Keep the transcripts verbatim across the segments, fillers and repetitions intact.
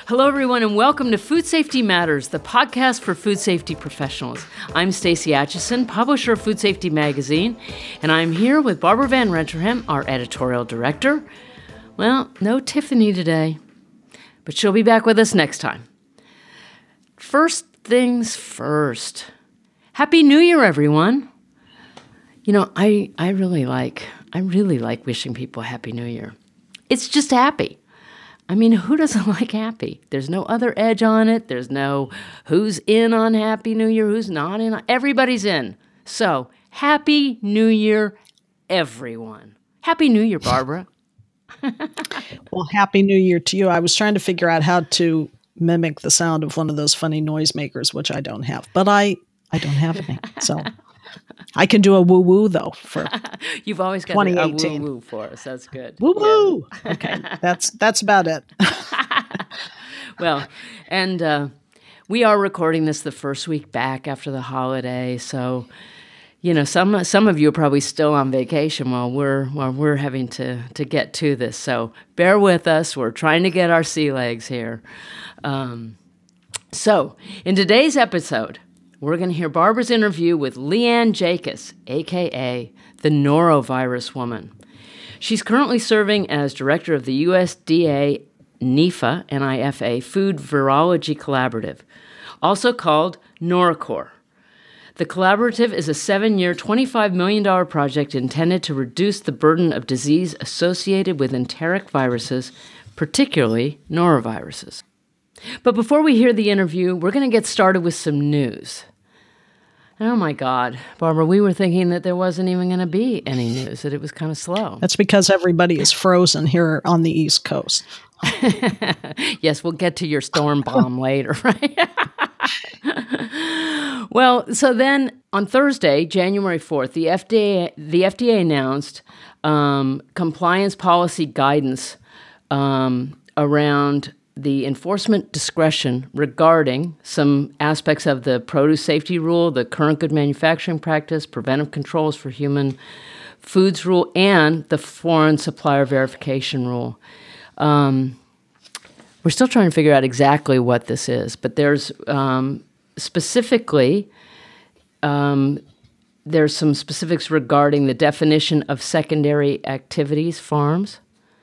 Hello, everyone, and welcome to Food Safety Matters, the podcast for food safety professionals. I'm Stacey Atchison, publisher of Food Safety Magazine, and I'm here with Barbara Van Renterham, our editorial director. Well, no Tiffany today, but she'll be back with us next time. First things first. Happy New Year, everyone. You know, I, I really like, I really like wishing people a Happy New Year. It's just happy. I mean, who doesn't like happy? There's no other edge on it. There's no who's in on Happy New Year, who's not in. Everybody's in. So, Happy New Year, everyone. Happy New Year, Barbara. Well, Happy New Year to you. I was trying to figure out how to mimic the sound of one of those funny noisemakers, which I don't have. But I, I don't have any. So I can do a woo-woo, though, for You've always got a woo-woo for us. That's good. Woo-woo! Yeah. Okay, that's that's about it. Well, and uh, we are recording this the first week back after the holiday, so you know some some of you are probably still on vacation while we're while we're having to to get to this. So bear with us. We're trying to get our sea legs here. Um, so in today's episode, we're going to hear Barbara's interview with Leanne Jacas, a k a the Norovirus Woman. She's currently serving as director of the U S D A NIFA, N I F A, Food Virology Collaborative, also called NORACOR. The collaborative is a seven-year, twenty-five million dollars project intended to reduce the burden of disease associated with enteric viruses, particularly noroviruses. But before we hear the interview, we're going to get started with some news. Oh my God, Barbara, we were thinking that there wasn't even going to be any news, that it was kind of slow. That's because everybody is frozen here on the East Coast. Yes, we'll get to your storm bomb later, right? Well, so then on Thursday, January fourth, the F D A, the F D A announced um, compliance policy guidance um, around the enforcement discretion regarding some aspects of the produce safety rule, the current good manufacturing practice, preventive controls for human foods rule, and the foreign supplier verification rule. Um, we're still trying to figure out exactly what this is, but there's um, specifically, um, there's some specifics regarding the definition of secondary activities, farms,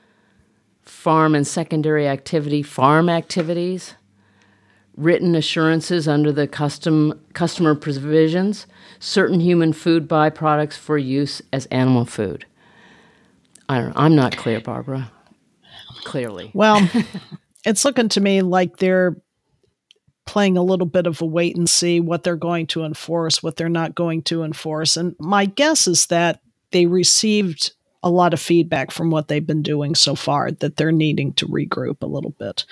farm and secondary activity, farm activities, written assurances under the custom customer provisions, certain human food byproducts for use as animal food. I don't know. I'm not clear, Barbara. Clearly. Well, it's looking to me like they're playing a little bit of a wait and see what they're going to enforce, what they're not going to enforce. And my guess is that they received a lot of feedback from what they've been doing so far, that they're needing to regroup a little bit.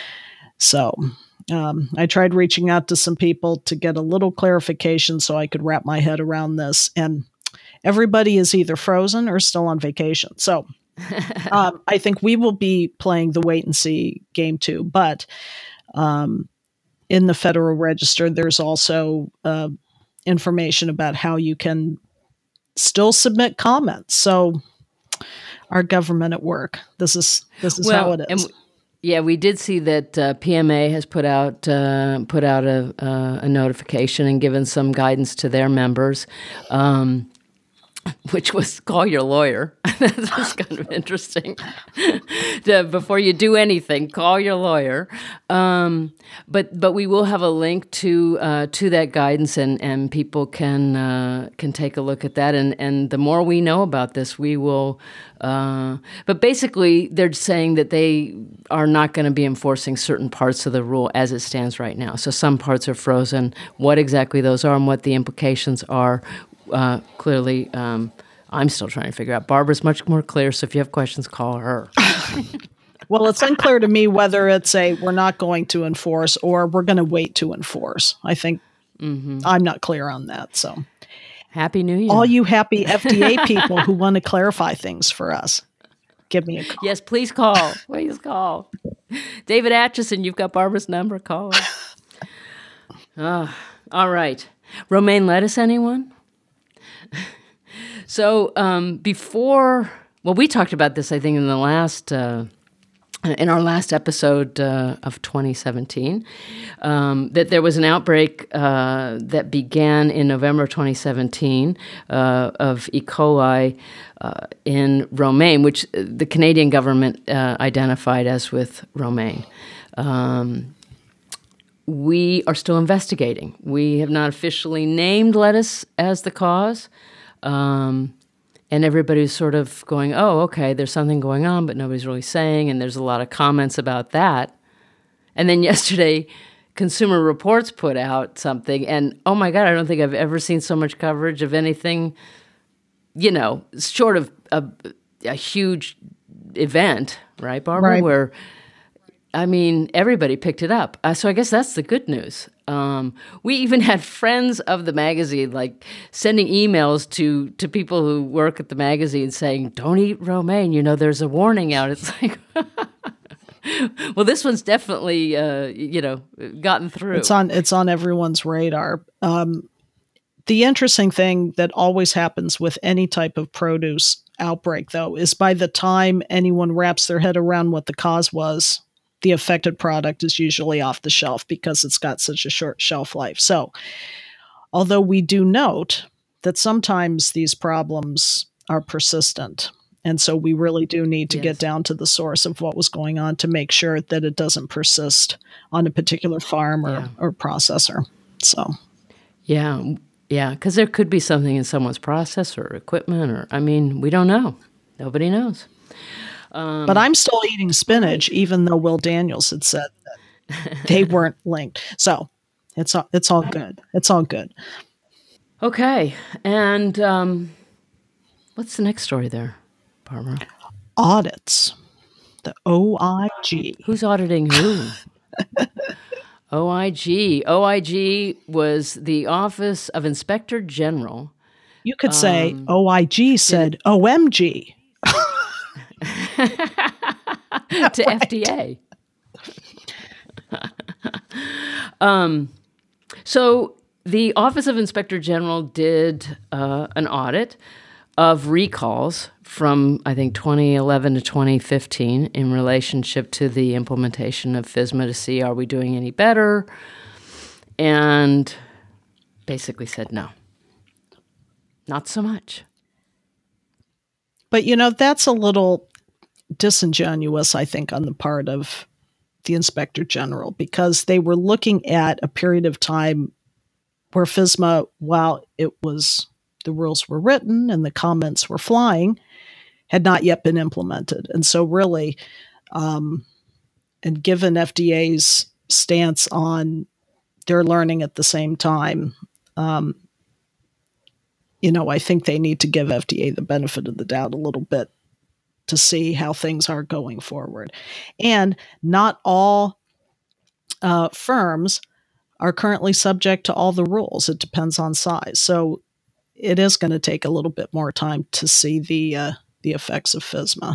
So um, I tried reaching out to some people to get a little clarification so I could wrap my head around this. And everybody is either frozen or still on vacation. So um, I think we will be playing the wait and see game too. But um, in the Federal Register, there's also uh, information about how you can still submit comments. So our government at work. This is this is well, how it is. And, yeah, we did see that uh, P M A has put out uh, put out a, uh, a notification and given some guidance to their members, um, which was call your lawyer. That was kind of interesting. to, before you do anything, call your lawyer. Um, but but we will have a link to uh, to that guidance, and, and people can uh, can take a look at that. And, and the more we know about this, we will. Uh, but basically, they're saying that they are not going to be enforcing certain parts of the rule as it stands right now. So some parts are frozen. What exactly those are and what the implications are, uh, clearly, um, I'm still trying to figure out. Barbara's much more clear, so if you have questions, call her. Well, it's unclear to me whether it's a we're not going to enforce or we're going to wait to enforce. I think mm-hmm. I'm not clear on that, so... Happy New Year. All you happy F D A people who want to clarify things for us, give me a call. Yes, please call. Please call. David Atchison, you've got Barbara's number. Call her. Oh, all right. Romaine lettuce, anyone? So um, before, well, we talked about this, I think, in the last uh, in our last episode uh, of twenty seventeen, um, that there was an outbreak uh, that began in November twenty seventeen uh, of E. coli uh, in romaine, which the Canadian government uh, identified as with romaine. Um, we are still investigating. We have not officially named lettuce as the cause. Um, And everybody's sort of going, oh, okay, there's something going on, but nobody's really saying, and there's a lot of comments about that. And then yesterday, Consumer Reports put out something, and oh my God, I don't think I've ever seen so much coverage of anything, you know, short of a, a huge event, right, Barbara? Right. Where, I mean, everybody picked it up. Uh, so I guess that's the good news. Um, we even had friends of the magazine like sending emails to, to people who work at the magazine saying, don't eat romaine, you know, there's a warning out. It's like, well, this one's definitely, uh, you know, gotten through. It's on, it's on everyone's radar. Um, the interesting thing that always happens with any type of produce outbreak, though, is by the time anyone wraps their head around what the cause was, the affected product is usually off the shelf because it's got such a short shelf life. So, although we do note that sometimes these problems are persistent, and so we really do need to yes. get down to the source of what was going on to make sure that it doesn't persist on a particular farm or, yeah. or processor. So, yeah, yeah, because there could be something in someone's process or equipment, or I mean, we don't know. Nobody knows. Um, but I'm still eating spinach, even though Will Daniels had said that they weren't linked. So it's all, it's all good. It's all good. Okay. And um, what's the next story there, Barbara? Audits. The O I G. Who's auditing who? O I G. O I G was the Office of Inspector General. You could say um, O I G said O M G. to right. F D A. um, so the Office of Inspector General did uh, an audit of recalls from, I think, twenty eleven to twenty fifteen in relationship to the implementation of FSMA to see, are we doing any better? And basically said no. Not so much. But, you know, that's a little disingenuous, I think, on the part of the Inspector General, because they were looking at a period of time where FSMA, while it was, the rules were written and the comments were flying, had not yet been implemented. And so really, um, and given F D A's stance on their learning at the same time, um, you know, I think they need to give F D A the benefit of the doubt a little bit to see how things are going forward. And not all uh, firms are currently subject to all the rules. It depends on size. So it is going to take a little bit more time to see the uh, the effects of FSMA.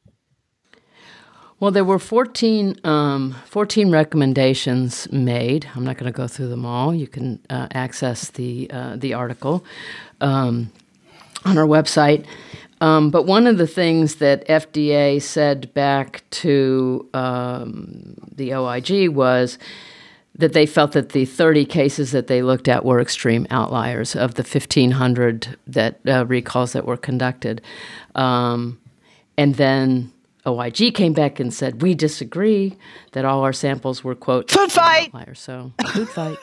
Well, there were fourteen, um, fourteen recommendations made. I'm not going to go through them all. You can uh, access the uh, the article um, on our website. Um, but one of the things that F D A said back to um, the O I G was that they felt that the thirty cases that they looked at were extreme outliers of the fifteen hundred that uh, recalls that were conducted. Um, and then O I G came back and said, we disagree, that all our samples were, quote, food fight. Outliers. So, food fight.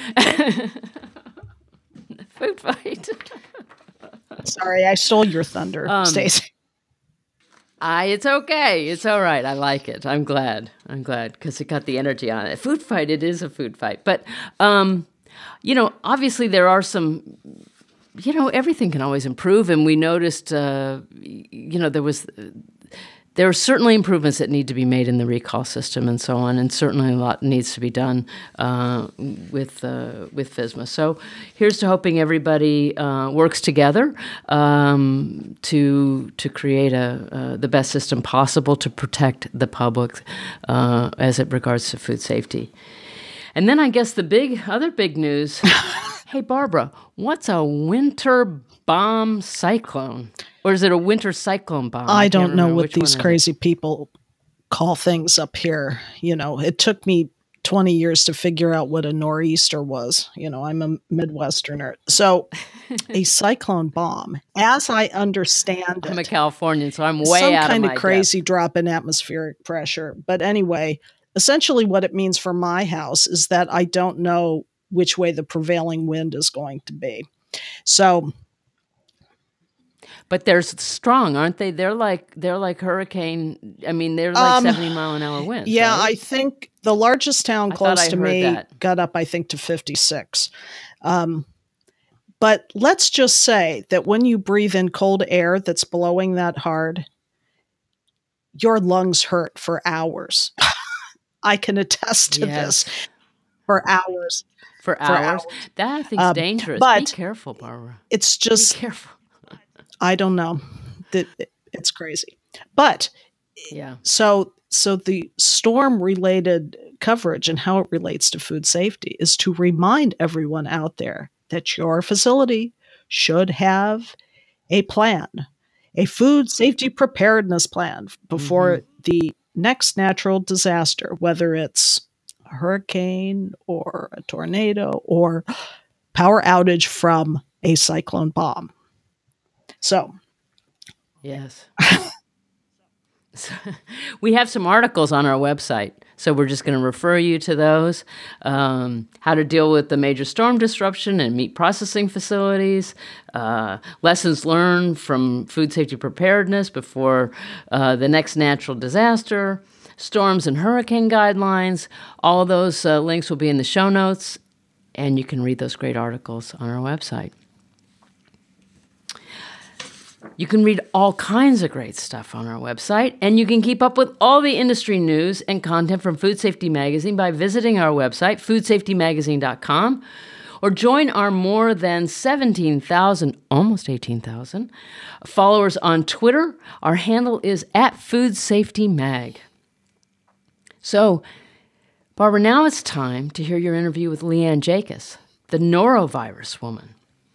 Food fight. Sorry, I stole your thunder, um, Stacey. I, it's okay. It's all right. I like it. I'm glad. I'm glad because it got the energy on it. Food fight, it is a food fight. But, um, you know, obviously there are some, you know, everything can always improve. And we noticed, uh, you know, there was, uh, there are certainly improvements that need to be made in the recall system and so on. And certainly a lot needs to be done uh, with uh, with FSMA. So here's to hoping everybody uh, works together um, to to create a uh, the best system possible to protect the public uh, as it regards to food safety. And then I guess the big other big news. Hey, Barbara, what's a winter bomb cyclone? Or is it a winter cyclone bomb? I, I don't know what these crazy people call things up here. You know, it took me twenty years to figure out what a nor'easter was. You know, I'm a Midwesterner. So a cyclone bomb, as I understand it. I'm a Californian, so I'm way some out kind of of my crazy depth. drop in atmospheric pressure. But anyway, essentially what it means for my house is that I don't know which way the prevailing wind is going to be. So, but they're strong, aren't they? They're like they're like hurricane. I mean, they're like um, seventy mile an hour winds. yeah, right? I think the largest town I thought close I to heard me that. got up, I think, to fifty-six. Um, but let's just say that when you breathe in cold air that's blowing that hard, your lungs hurt for hours. I can attest to Yes. this for hours. For For hours. hours. That I think's Um, dangerous. Be but careful, Barbara. it's Be just, careful. I don't know. That it's crazy. But Yeah. so so the storm related coverage and how it relates to food safety is to remind everyone out there that your facility should have a plan, a food safety preparedness plan before the next natural disaster, whether it's a hurricane or a tornado or power outage from a cyclone bomb. So, Yes. So, we have some articles on our website, so we're just going to refer you to those. Um, how to deal with the major storm disruption and meat processing facilities, uh, lessons learned from food safety preparedness before uh, the next natural disaster, storms and hurricane guidelines. All of those uh, links will be in the show notes, and you can read those great articles on our website. You can read all kinds of great stuff on our website, and you can keep up with all the industry news and content from Food Safety Magazine by visiting our website, food safety magazine dot com, or join our more than seventeen thousand, almost eighteen thousand, followers on Twitter. Our handle is at Food Safety Mag. So, Barbara, now it's time to hear your interview with Leanne Jacas, the norovirus woman.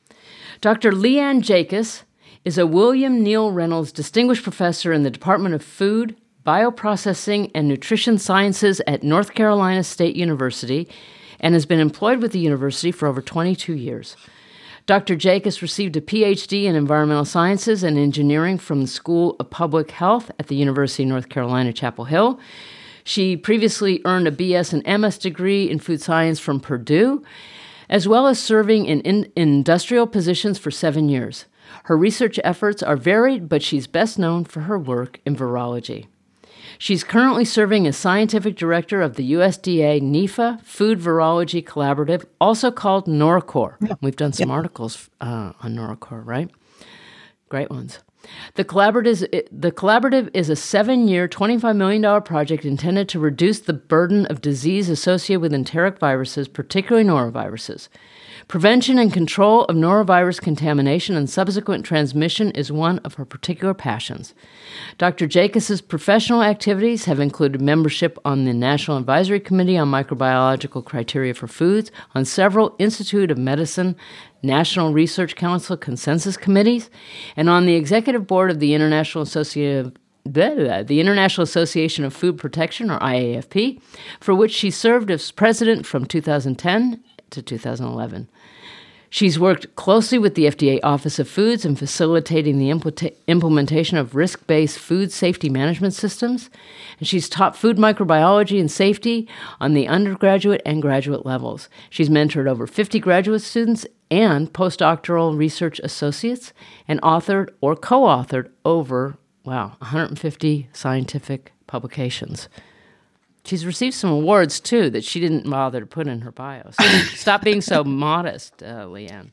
Doctor Leanne Jacas is a William Neal Reynolds Distinguished Professor in the Department of Food, Bioprocessing, and Nutrition Sciences at North Carolina State University and has been employed with the university for over twenty-two years. Doctor Jacas received a P H D in Environmental Sciences and Engineering from the School of Public Health at the University of North Carolina, Chapel Hill. She previously earned a B S and M S degree in food science from Purdue, as well as serving in, in industrial positions for seven years. Her research efforts are varied, but she's best known for her work in virology. She's currently serving as scientific director of the U S D A NIFA Food Virology Collaborative, also called NORCOR. Yeah. We've done some yeah. articles uh, on NORCOR, right? Great ones. The collaborative is, the collaborative is a seven-year, twenty-five million dollars project intended to reduce the burden of disease associated with enteric viruses, particularly noroviruses. Prevention and control of norovirus contamination and subsequent transmission is one of her particular passions. Doctor Jacas's professional activities have included membership on the National Advisory Committee on Microbiological Criteria for Foods, on several Institute of Medicine, National Research Council consensus committees, and on the executive board of the International Association the International Association of Food Protection, or I A F P, for which she served as president from two thousand ten to two thousand eleven. She's worked closely with the F D A Office of Foods in facilitating the impl- implementation of risk-based food safety management systems, and she's taught food microbiology and safety on the undergraduate and graduate levels. She's mentored over fifty graduate students and postdoctoral research associates, and authored or co-authored over, wow, one hundred fifty scientific publications. She's received some awards, too, that she didn't bother to put in her bio. So stop being so modest, uh, Leanne.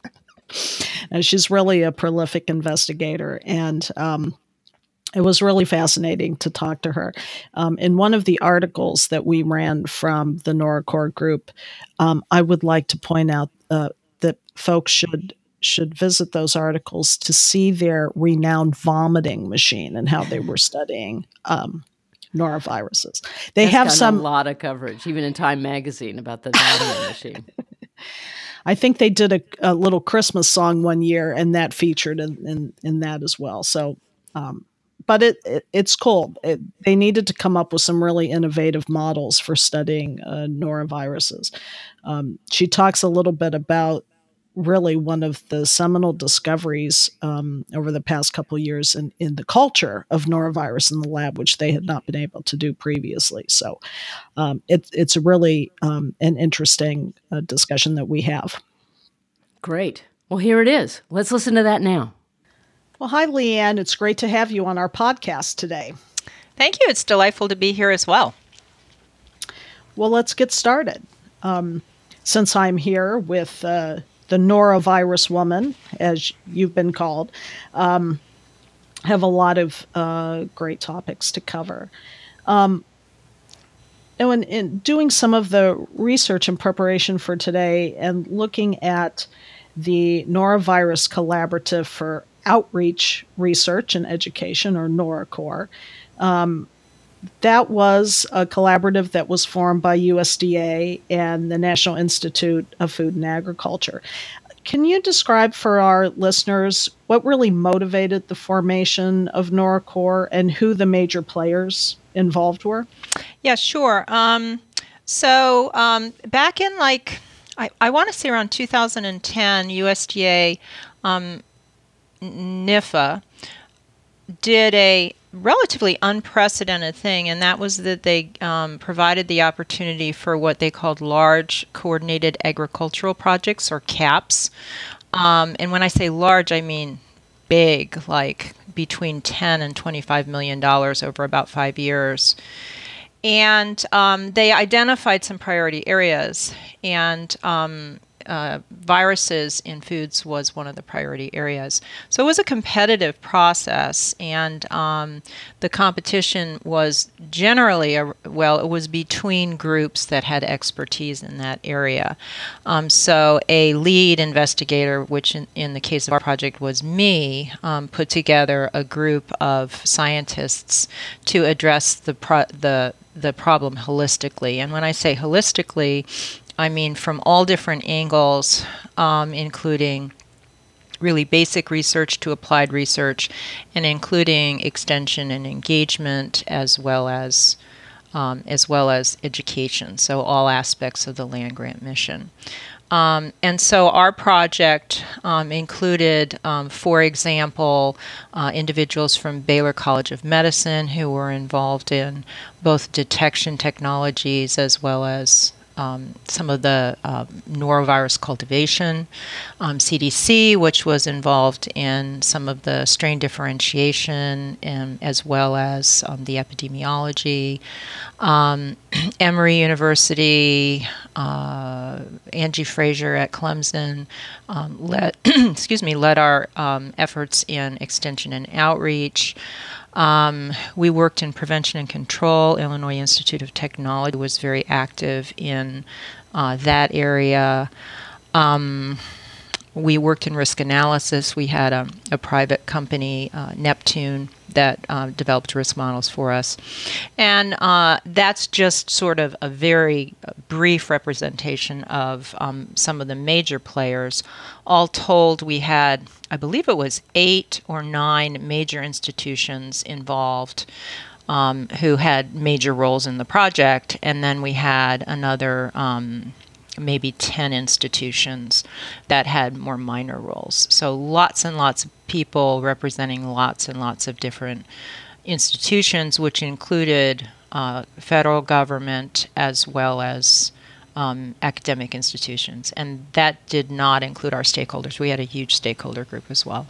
And she's really a prolific investigator, and um, it was really fascinating to talk to her. Um, in one of the articles that we ran from the NORCOR group, um, I would like to point out uh, that folks should should visit those articles to see their renowned vomiting machine and how they were studying um noroviruses. They That's have gotten some a lot of coverage, even in Time Magazine, about the vomiting machine. I think they did a, a little Christmas song one year, and that featured in, in, in that as well. So um, but it, it it's cool. It, they needed to come up with some really innovative models for studying uh, noroviruses. Um, she talks a little bit about really one of the seminal discoveries um, over the past couple of years in, in the culture of norovirus in the lab, which they had not been able to do previously. So um, it, it's really um, an interesting uh, discussion that we have. Great. Well, here it is. Let's listen to that now. Well, hi, Leanne. It's great to have you on our podcast today. Thank you. It's delightful to be here as well. Well, let's get started. Um, since I'm here with uh, the norovirus woman, as you've been called, um, have a lot of uh, great topics to cover. Um, now, in, in doing some of the research and preparation for today and looking at the Norovirus Collaborative for Outreach Research and Education, or NORACOR, um, that was a collaborative that was formed by U S D A and the National Institute of Food and Agriculture. Can you describe for our listeners what really motivated the formation of NORACOR and who the major players involved were? Yeah, sure. Um, so um, back in like, I, I want to say around two thousand ten, U S D A, um, N I F A, did a relatively unprecedented thing, and that was that they um, provided the opportunity for what they called large coordinated agricultural projects, or CAPs. Um, and when I say large, I mean big, like between ten and twenty-five million dollars over about five years. And um, they identified some priority areas, and um, uh, viruses in foods was one of the priority areas. So it was a competitive process, and um, the competition was generally, a, well, it was between groups that had expertise in that area. Um, so a lead investigator, which in, in the case of our project was me, um, put together a group of scientists to address the pro- the the problem holistically. And when I say holistically, I mean from all different angles, um, including really basic research to applied research, and including extension and engagement, as well as um, as well as education. So all aspects of the land grant mission. Um, and so our project um, included, um, for example, uh, individuals from Baylor College of Medicine who were involved in both detection technologies as well as um, some of the uh, norovirus cultivation, um, C D C, which was involved in some of the strain differentiation, and as well as um, the epidemiology. Um, Emory University, uh, Angie Fraser at Clemson um, led, excuse me, led our um, efforts in extension and outreach. Um, we worked in prevention and control. Illinois Institute of Technology was very active in uh, that area. Um, we worked in risk analysis. We had a, a private company, uh, Neptune, that uh, developed risk models for us. And uh, that's just sort of a very brief representation of um, some of the major players. All told, we had, I believe it was eight or nine major institutions involved um, who had major roles in the project. And then we had another um, maybe ten institutions that had more minor roles. So lots and lots of people representing lots and lots of different institutions, which included uh, federal government as well as um, academic institutions. And that did not include our stakeholders. We had a huge stakeholder group as well.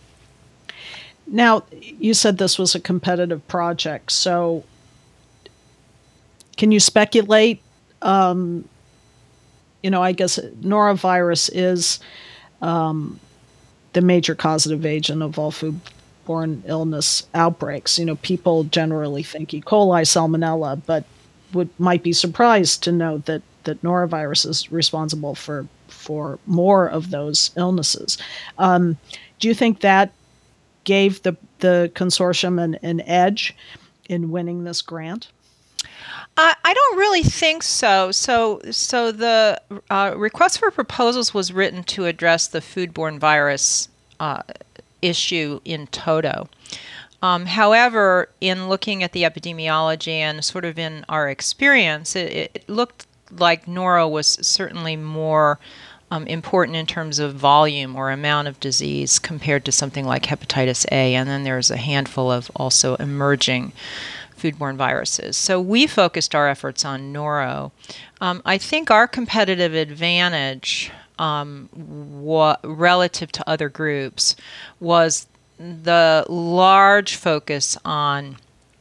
Now, you said this was a competitive project, so can you speculate? Um, you know, I guess norovirus is um, the major causative agent of all foodborne illness outbreaks. You know, people generally think E. coli, salmonella, but would might be surprised to know that that norovirus is responsible for for more of those illnesses. Um, do you think that gave the the consortium an, an edge in winning this grant? Uh, I don't really think so. So, so the uh, request for proposals was written to address the foodborne virus uh, issue in toto. Um, however, in looking at the epidemiology and sort of in our experience, it, it looked like noro was certainly more um, important in terms of volume or amount of disease compared to something like hepatitis A. And then there's a handful of also emerging foodborne viruses. So we focused our efforts on noro. Um, I think our competitive advantage um, wa- relative to other groups was the large focus on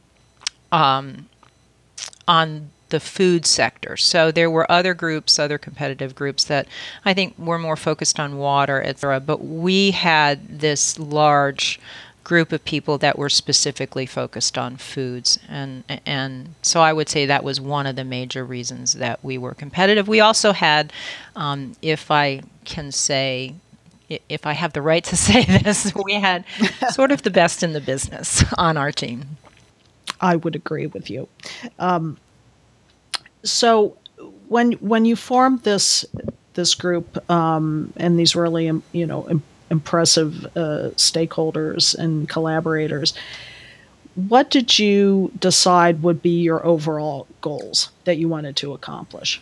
um, on the food sector. So there were other groups, other competitive groups that I think were more focused on water, et cetera. But we had this large group of people that were specifically focused on foods, and and so I would say that was one of the major reasons that we were competitive. We also had, um, if I can say. If I have the right to say this, we had sort of the best in the business on our team. I would agree with you. Um, so when when you formed this this group um, and these really you know im- impressive uh, stakeholders and collaborators, what did you decide would be your overall goals that you wanted to accomplish?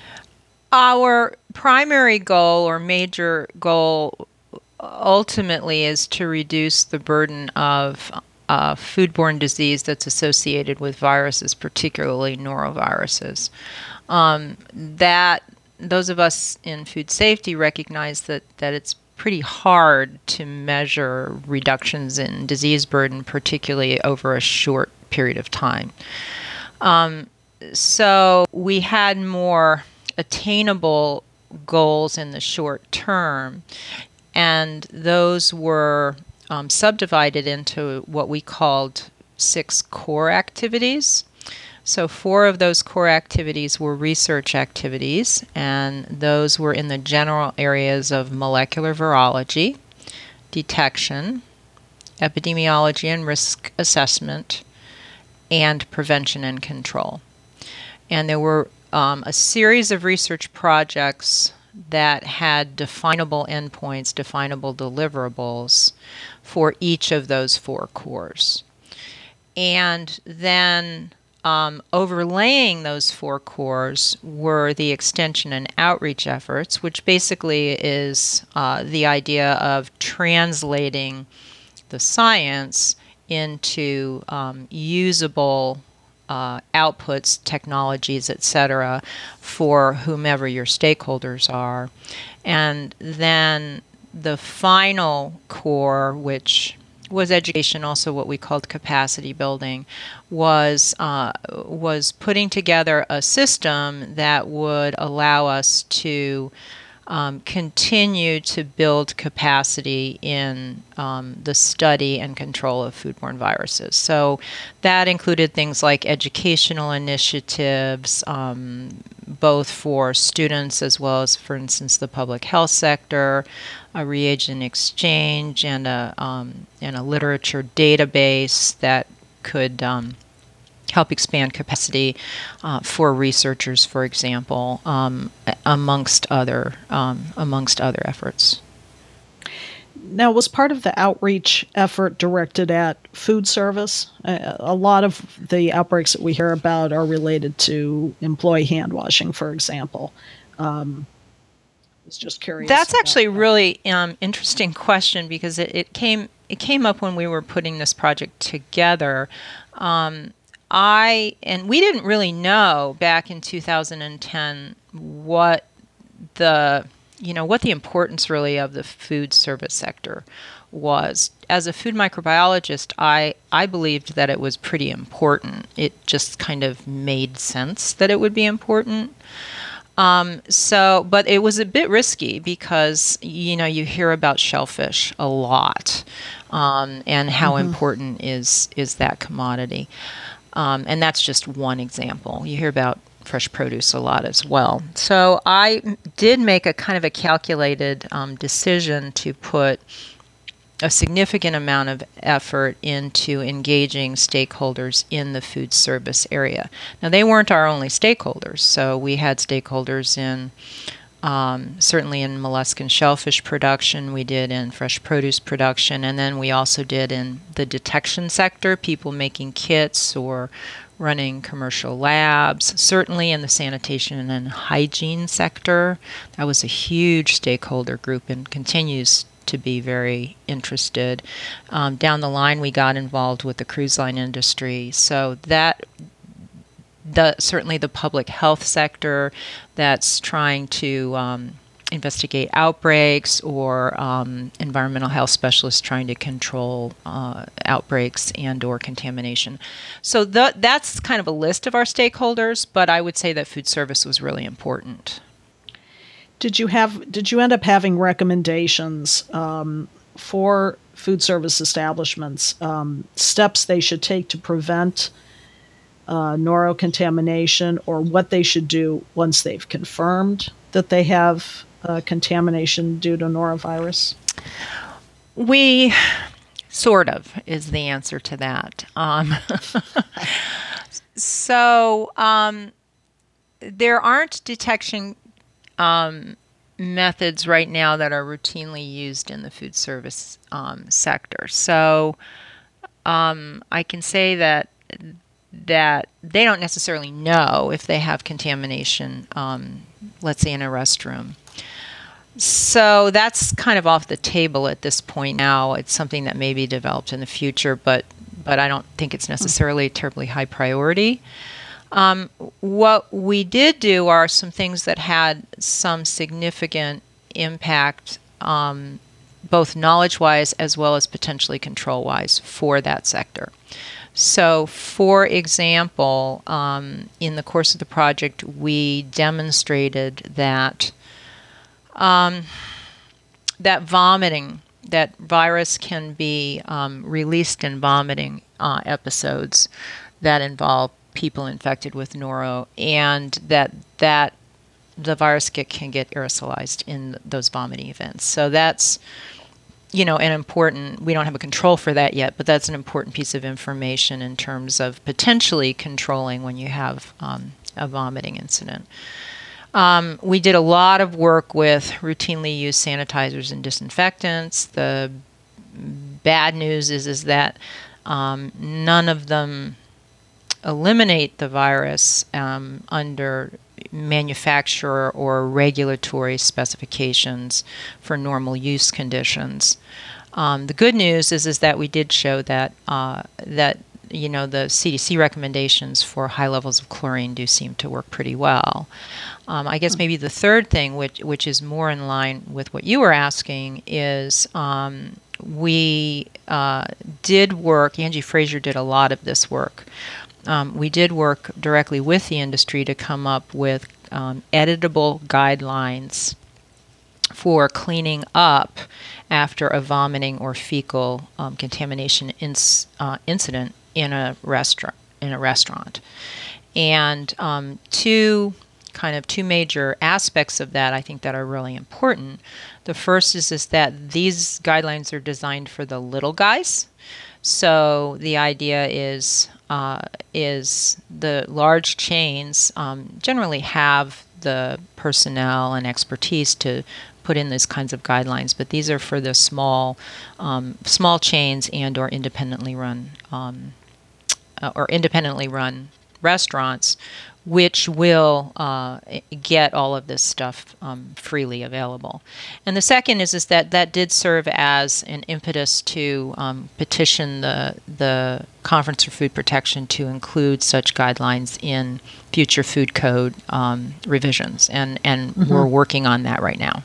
Our primary goal or major goal ultimately is to reduce the burden of uh, foodborne disease that's associated with viruses, particularly noroviruses. Um, that those of us in food safety recognize that, that it's pretty hard to measure reductions in disease burden, particularly over a short period of time. Um, so we had more attainable goals in the short term, and those were um, subdivided into what we called six core activities. So four of those core activities were research activities, and those were in the general areas of molecular virology, detection, epidemiology and risk assessment, and prevention and control. And there were Um, a series of research projects that had definable endpoints, definable deliverables for each of those four cores. And then um, overlaying those four cores were the extension and outreach efforts, which basically is uh, the idea of translating the science into um, usable Uh, outputs, technologies, et cetera, for whomever your stakeholders are. And then the final core, which was education, also what we called capacity building, was uh, was putting together a system that would allow us to Um, continue to build capacity in um, the study and control of foodborne viruses. So that included things like educational initiatives, um, both for students as well as, for instance, the public health sector, a reagent exchange, and a, um, and a literature database that could um, help expand capacity uh, for researchers, for example, um, amongst other um, amongst other efforts. Now, was part of the outreach effort directed at food service? Uh, a lot of the outbreaks that we hear about are related to employee hand washing, for example. Um, I was just curious. That's actually a that. really um, interesting question, because it, it came it came up when we were putting this project together. Um, I and we didn't really know back in two thousand ten what the you know what the importance really of the food service sector was. As a food microbiologist, I I believed that it was pretty important. It just kind of made sense that it would be important. Um, so, but it was a bit risky because you know you hear about shellfish a lot, um, and how mm-hmm. important is is that commodity. Um, and that's just one example. You hear about fresh produce a lot as well. So I did make a kind of a calculated um, decision to put a significant amount of effort into engaging stakeholders in the food service area. Now, they weren't our only stakeholders. So we had stakeholders in Um, certainly in mollusk and shellfish production, we did in fresh produce production, and then we also did in the detection sector, people making kits or running commercial labs. Certainly in the sanitation and hygiene sector, that was a huge stakeholder group and continues to be very interested. Um, down the line, we got involved with the cruise line industry, so that The, certainly the public health sector that's trying to um, investigate outbreaks, or um, environmental health specialists trying to control uh, outbreaks and or contamination. So the, that's kind of a list of our stakeholders, but I would say that food service was really important. Did you have? Did you end up having recommendations um, for food service establishments, um, steps they should take to prevent Uh, norocontamination, or what they should do once they've confirmed that they have uh, contamination due to norovirus? We sort of is the answer to that. Um, so um, there aren't detection um, methods right now that are routinely used in the food service um, sector. So um, I can say that that they don't necessarily know if they have contamination, um, let's say in a restroom. So that's kind of off the table at this point now. It's something that may be developed in the future, but but I don't think it's necessarily a terribly high priority. Um, what we did do are some things that had some significant impact, um, both knowledge-wise as well as potentially control-wise for that sector. So, for example, um, in the course of the project, we demonstrated that um, that vomiting, that virus can be um, released in vomiting uh, episodes that involve people infected with noro, and that that the virus get, can get aerosolized in those vomiting events. So that's you know, an important, we don't have a control for that yet, but that's an important piece of information in terms of potentially controlling when you have um, a vomiting incident. Um, we did a lot of work with routinely used sanitizers and disinfectants. The bad news is, is that um, none of them eliminate the virus um, under manufacturer or regulatory specifications for normal use conditions. Um, the good news is is that we did show that uh, that you know the C D C recommendations for high levels of chlorine do seem to work pretty well. Um, I guess maybe the third thing, which which is more in line with what you were asking, is um, we uh, did work. Angie Fraser did a lot of this work. Um, we did work directly with the industry to come up with um, editable guidelines for cleaning up after a vomiting or fecal um, contamination ins- uh, incident in a restaurant. In a restaurant, and um, two kind of two major aspects of that I think that are really important. The first is is that these guidelines are designed for the little guys. So the idea is uh, is the large chains um, generally have the personnel and expertise to put in these kinds of guidelines, but these are for the small um, small chains and or independently run um, uh, or independently run restaurants, which will uh, get all of this stuff um, freely available. And the second is is that that did serve as an impetus to um, petition the the Conference for Food Protection to include such guidelines in future food code um, revisions, and and mm-hmm. we're working on that right now.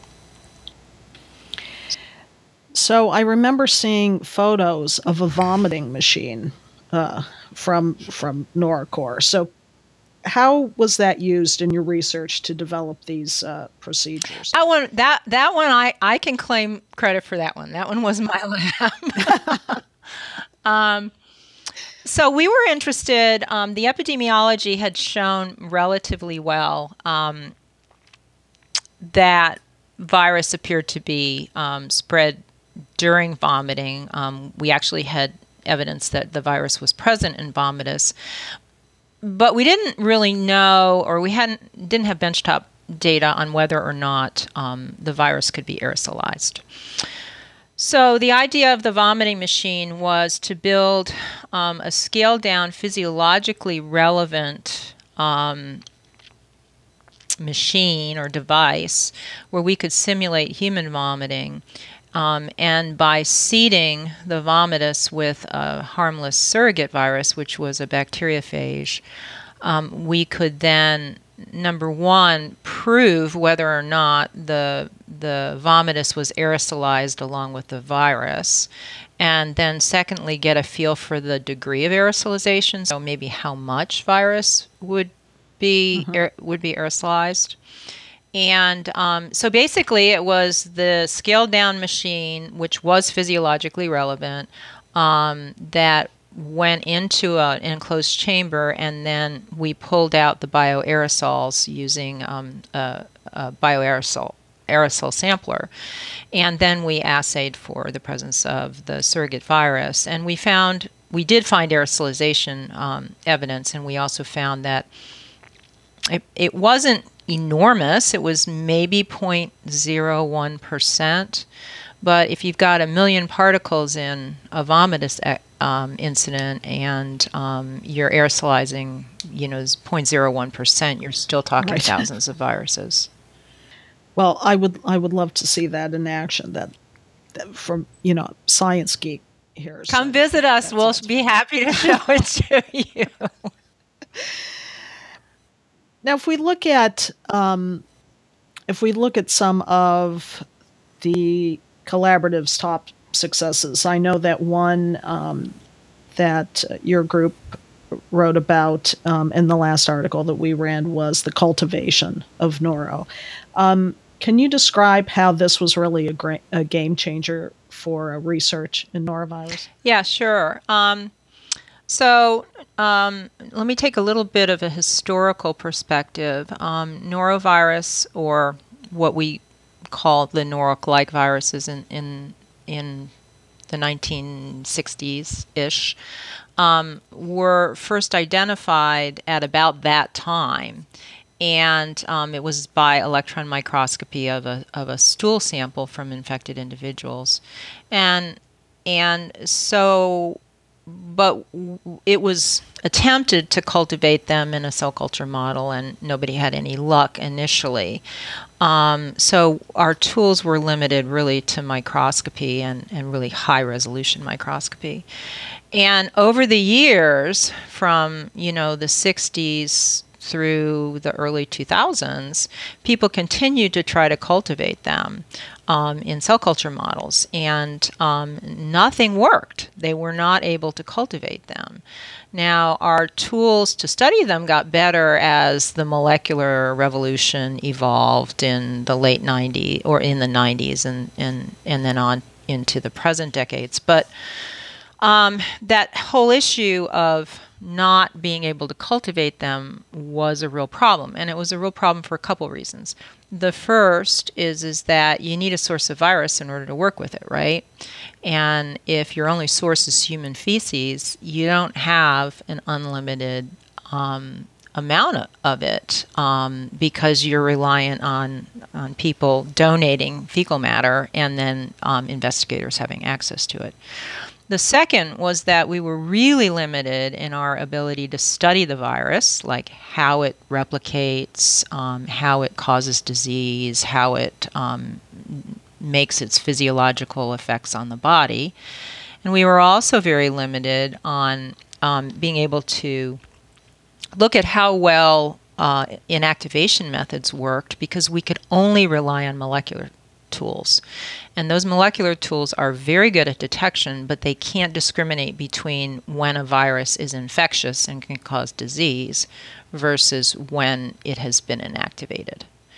So I remember seeing photos of a vomiting machine uh, from from NoroCor. So how was that used in your research to develop these uh, procedures? That one, that that one, I, I can claim credit for that one. That one was my lab. um, so we were interested. Um, the epidemiology had shown relatively well um, that virus appeared to be um, spread during vomiting. Um, we actually had evidence that the virus was present in vomitus. But we didn't really know, or we hadn't didn't have benchtop data on whether or not um, the virus could be aerosolized. So the idea of the vomiting machine was to build um, a scaled-down, physiologically relevant um, machine or device where we could simulate human vomiting. Um, and by seeding the vomitus with a harmless surrogate virus, which was a bacteriophage, um, we could then, number one, prove whether or not the the vomitus was aerosolized along with the virus, and then secondly, get a feel for the degree of aerosolization, so maybe how much virus would be mm-hmm. aer- would be aerosolized. And um, so basically it was the scaled down machine, which was physiologically relevant, um, that went into an enclosed chamber, and then we pulled out the bioaerosols using um, a, a bioaerosol aerosol sampler. And then we assayed for the presence of the surrogate virus. And we found, we did find aerosolization um, evidence, and we also found that it, it wasn't enormous. It was maybe zero point zero one percent. But if you've got a million particles in a vomitus um, incident and um, you're aerosolizing, you know, zero point zero one percent, you're still talking right. thousands of viruses. Well, I would I would love to see that in action. That, that from you know, Science Geek here. Come so visit us. We'll be happy to show it to you. Now, if we look at um, if we look at some of the collaborative's top successes, I know that one um, that your group wrote about um, in the last article that we ran was the cultivation of noro. Um, can you describe how this was really a, gra- a game changer for uh, research in norovirus? Yeah, sure. Um, so um, let me take a little bit of a historical perspective. Um, norovirus, or what we call the noroc-like viruses in, in, in the nineteen sixties-ish, um, were first identified at about that time. And um, it was by electron microscopy of a of a stool sample from infected individuals, and and so, but it was attempted to cultivate them in a cell culture model, and nobody had any luck initially. Um, so our tools were limited really to microscopy and, and really high resolution microscopy. And over the years, from you know the sixties through the early two thousands, people continued to try to cultivate them um, in cell culture models, and um, nothing worked. They were not able to cultivate them. Now, our tools to study them got better as the molecular revolution evolved in the late nineties, or in the nineties, and, and, and then on into the present decades. But um, that whole issue of not being able to cultivate them was a real problem, and it was a real problem for a couple reasons. The first is is that you need a source of virus in order to work with it, right? And if your only source is human feces, you don't have an unlimited um, amount of, of it um, because you're reliant on on people donating fecal matter and then um, investigators having access to it. The second was that we were really limited in our ability to study the virus, like how it replicates, um, how it causes disease, how it um, makes its physiological effects on the body. And we were also very limited on um, being able to look at how well uh, inactivation methods worked, because we could only rely on molecular tools. And those molecular tools are very good at detection, but they can't discriminate between when a virus is infectious and can cause disease versus when it has been inactivated.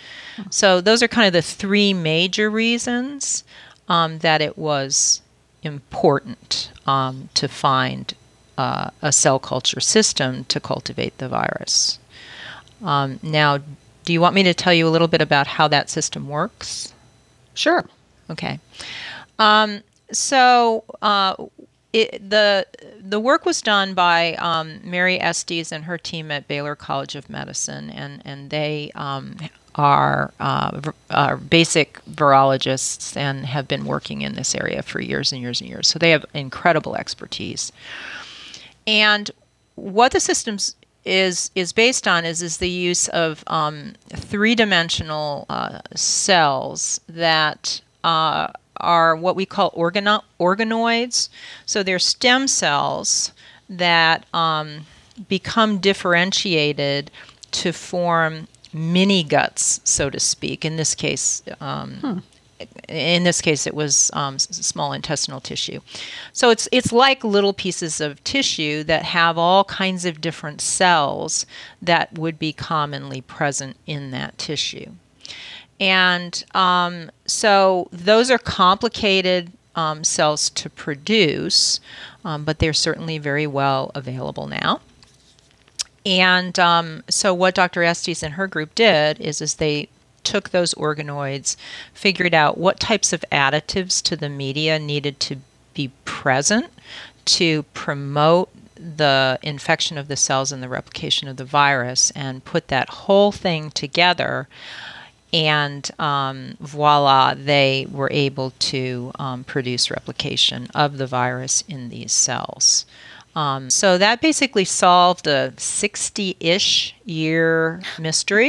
So those are kind of the three major reasons um, that it was important um, to find uh, a cell culture system to cultivate the virus. Um, now, do you want me to tell you a little bit about how that system works? Sure. Okay. Um, so uh, it, the the work was done by um, Mary Estes and her team at Baylor College of Medicine, and and they um, are, uh, v- are basic virologists and have been working in this area for years and years and years. So they have incredible expertise. And what the systems is is based on is is the use of um, three-dimensional uh, cells that uh, are what we call organo- organoids. So they're stem cells that um, become differentiated to form mini guts, so to speak. In this case, um, hmm. in this case, it was um, s- small intestinal tissue. So it's it's like little pieces of tissue that have all kinds of different cells that would be commonly present in that tissue. And um, so those are complicated um, cells to produce, um, but they're certainly very well available now. And um, so what Doctor Estes and her group did is, is they took those organoids, figured out what types of additives to the media needed to be present to promote the infection of the cells and the replication of the virus, and put that whole thing together. And um, voila, they were able to um, produce replication of the virus in these cells. Um, so that basically solved a sixty-ish year mystery.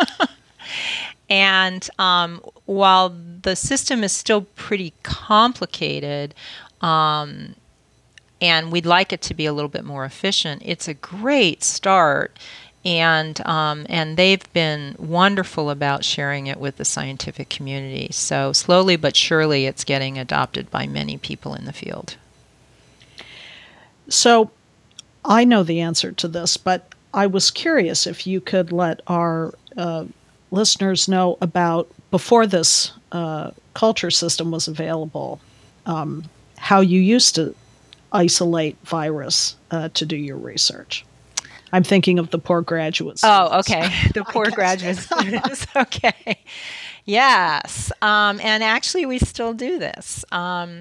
And um, while the system is still pretty complicated, um, and we'd like it to be a little bit more efficient, it's a great start. And um, and they've been wonderful about sharing it with the scientific community. So slowly but surely, it's getting adopted by many people in the field. So I know the answer to this, but I was curious if you could let our uh, listeners know about, before this uh, culture system was available, um, how you used to isolate virus uh, to do your research. I'm thinking of the poor graduate students. Oh, okay. The poor graduate students. Okay. Yes. Um, and actually, we still do this. Um,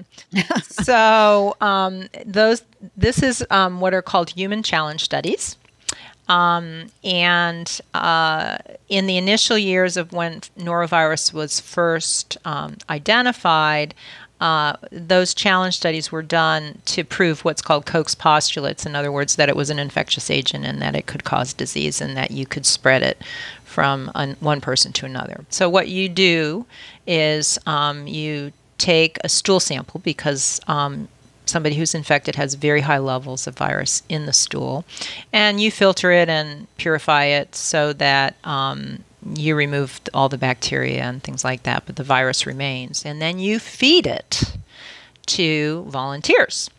so um, those this is um, what are called human challenge studies. Um, and uh, in the initial years of when norovirus was first um, identified, Uh, those challenge studies were done to prove what's called Koch's postulates. In other words, that it was an infectious agent and that it could cause disease and that you could spread it from un- one person to another. So what you do is um, you take a stool sample, because um, somebody who's infected has very high levels of virus in the stool, and you filter it and purify it so that um, you remove all the bacteria and things like that, but the virus remains. And then you feed it to volunteers.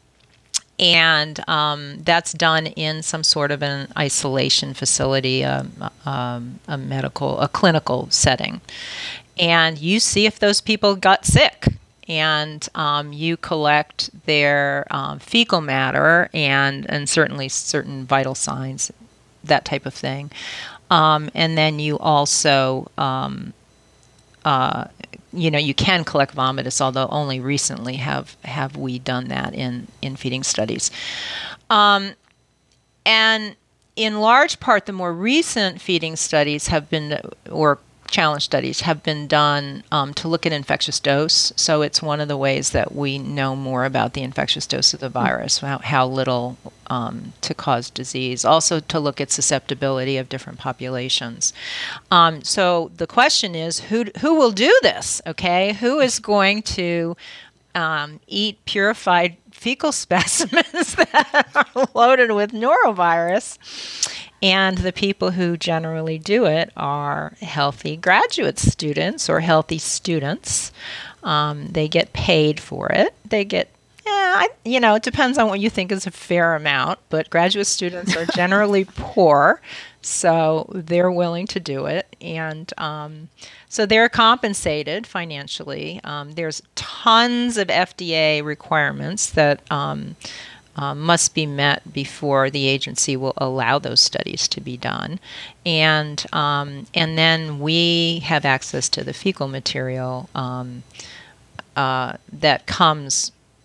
And um, that's done in some sort of an isolation facility, a, um, a medical, a clinical setting. And you see if those people got sick. And um, you collect their um, fecal matter and, and certainly certain vital signs, that type of thing. Um, and then you also, um, uh, you know, you can collect vomitus, although only recently have, have we done that in, in feeding studies. Um, and in large part, the more recent feeding studies have been, or challenge studies have been done um, to look at infectious dose. So it's one of the ways that we know more about the infectious dose of the virus, how, how little um, to cause disease. Also to look at susceptibility of different populations. Um, so the question is, who who will do this? Okay, who is going to um, eat purified fecal specimens that are loaded with norovirus? And the people who generally do it are healthy graduate students or healthy students. Um, they get paid for it. They get, yeah, I, you know, it depends on what you think is a fair amount, but graduate students are generally poor, so they're willing to do it. And um, so they're compensated financially. Um, there's tons of F D A requirements that um, Uh, must be met before the agency will allow those studies to be done, and um, and then we have access to the fecal material um, uh, that comes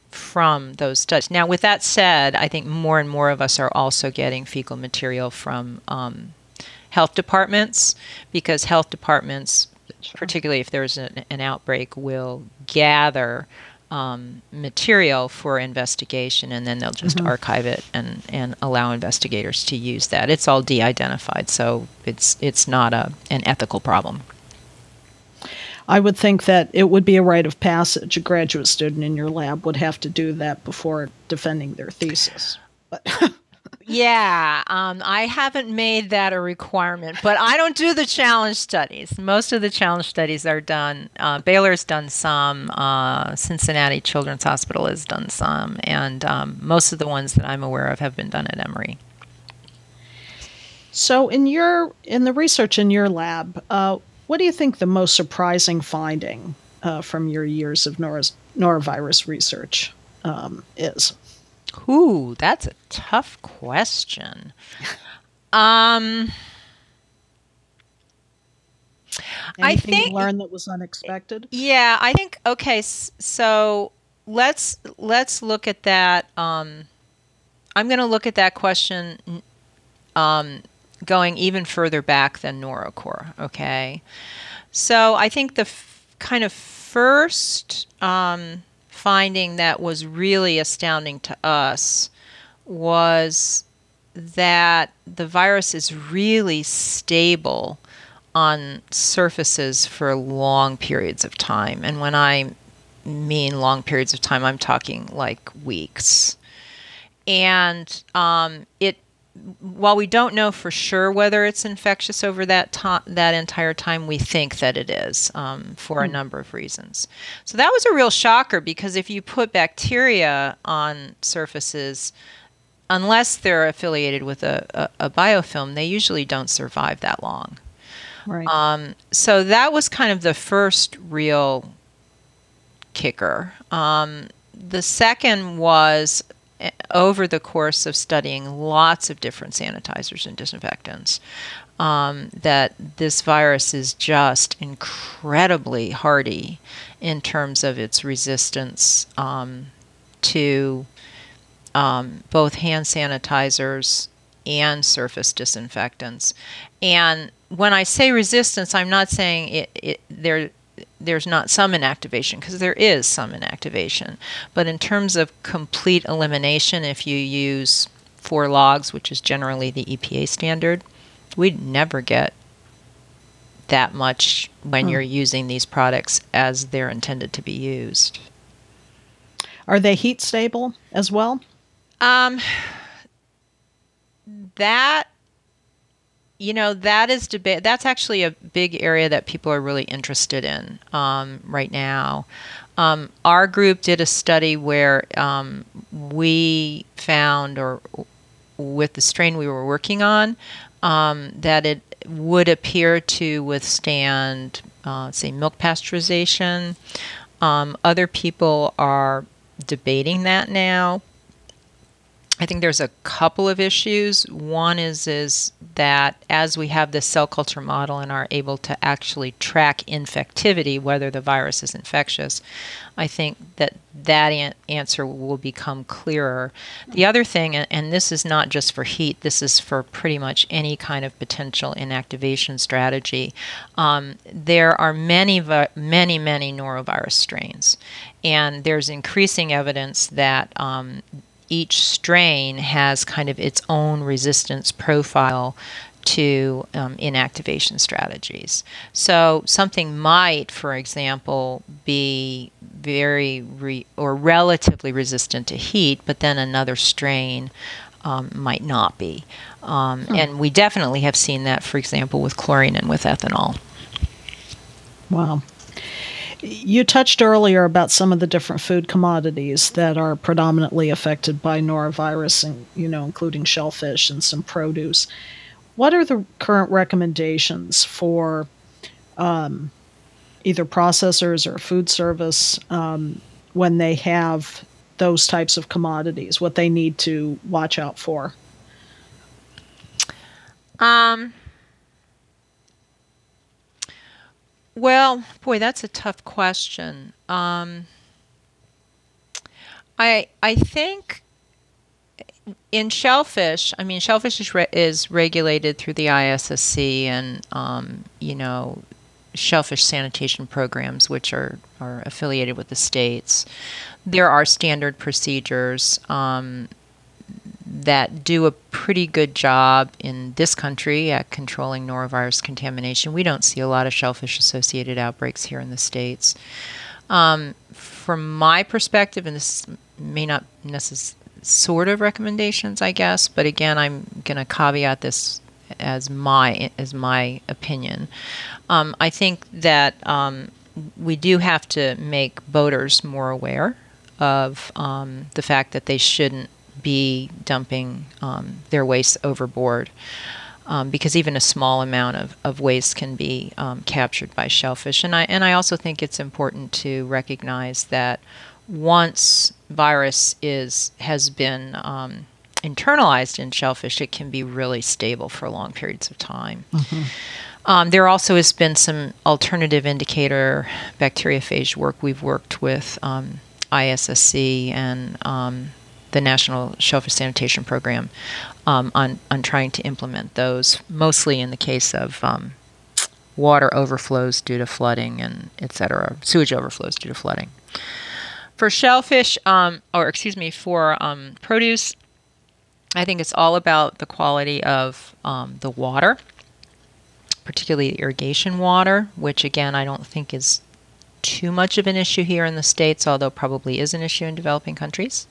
from those studies. Now, with that said, I think more and more of us are also getting fecal material from um, health departments, because health departments, sure. particularly if there's an, an outbreak, will gather um, material for investigation, and then they'll just mm-hmm. archive it and, and allow investigators to use that. It's all de-identified, so it's it's not a an ethical problem. I would think that it would be a rite of passage. A graduate student in your lab would have to do that before defending their thesis. But yeah, um, I haven't made that a requirement, but I don't do the challenge studies. Most of the challenge studies are done. Uh, Baylor's done some. Uh, Cincinnati Children's Hospital has done some, and um, most of the ones that I'm aware of have been done at Emory. So, in your in the research in your lab, uh, what do you think the most surprising finding uh, from your years of nor- norovirus research um, is? Ooh, that's a tough question. Um, Anything I think you learned that was unexpected? Yeah, I think okay. So let's let's look at that. Um, I'm going to look at that question. Um, going even further back than NoroCor, okay? So I think the f- kind of first um, finding that was really astounding to us was that the virus is really stable on surfaces for long periods of time. And when I mean long periods of time, I'm talking like weeks. And um, it while we don't know for sure whether it's infectious over that to- that entire time, we think that it is um, for mm. a number of reasons. So that was a real shocker, because if you put bacteria on surfaces, unless they're affiliated with a, a, a biofilm, they usually don't survive that long. Right. Um, so that was kind of the first real kicker. Um, the second was, over the course of studying lots of different sanitizers and disinfectants, um, that this virus is just incredibly hardy in terms of its resistance um, to um, both hand sanitizers and surface disinfectants. And when I say resistance, I'm not saying it, it there. there's not some inactivation, because there is some inactivation. But in terms of complete elimination, if you use four logs, which is generally the E P A standard, we'd never get that much when hmm. you're using these products as they're intended to be used. Are they heat stable as well? Um, that... You know, that is debate. That's actually a big area that people are really interested in um, right now. Um, our group did a study where um, we found, or with the strain we were working on, um, that it would appear to withstand, uh, say, milk pasteurization. Um, other people are debating that now. I think there's a couple of issues. One is is that as we have this cell culture model and are able to actually track infectivity, whether the virus is infectious, I think that that an- answer will become clearer. The other thing, and this is not just for heat, this is for pretty much any kind of potential inactivation strategy. Um, there are many, many, many norovirus strains, and there's increasing evidence that um, each strain has kind of its own resistance profile to um, inactivation strategies. So something might, for example, be very re- or relatively resistant to heat, but then another strain um, might not be. Um, hmm. And we definitely have seen that, for example, with chlorine and with ethanol. Wow. You touched earlier about some of the different food commodities that are predominantly affected by norovirus, and, you know, including shellfish and some produce. What are the current recommendations for um, either processors or food service um, when they have those types of commodities, what they need to watch out for? Um. Well, boy, that's a tough question. Um, I I think in shellfish, I mean, shellfish is, re- is regulated through the I S S C and, um, you know, shellfish sanitation programs, which are, are affiliated with the states. There are standard procedures um, that do a pretty good job in this country at controlling norovirus contamination. We don't see a lot of shellfish-associated outbreaks here in the States. Um, from my perspective, and this may not necessarily sort of recommendations, I guess, but again, I'm going to caveat this as my as my opinion. Um, I think that um, we do have to make boaters more aware of um, the fact that they shouldn't be dumping um, their waste overboard, um, because even a small amount of, of waste can be um, captured by shellfish. And I and I also think it's important to recognize that once virus is has been um, internalized in shellfish, it can be really stable for long periods of time. Mm-hmm. Um, there also has been some alternative indicator bacteriophage work. We've worked with um, I S S C and um, the National Shellfish Sanitation Program um, on, on trying to implement those, mostly in the case of um, water overflows due to flooding and et cetera, sewage overflows due to flooding. For shellfish, um, or excuse me, for um, produce, I think it's all about the quality of um, the water, particularly irrigation water, which again I don't think is too much of an issue here in the States, although probably is an issue in developing countries.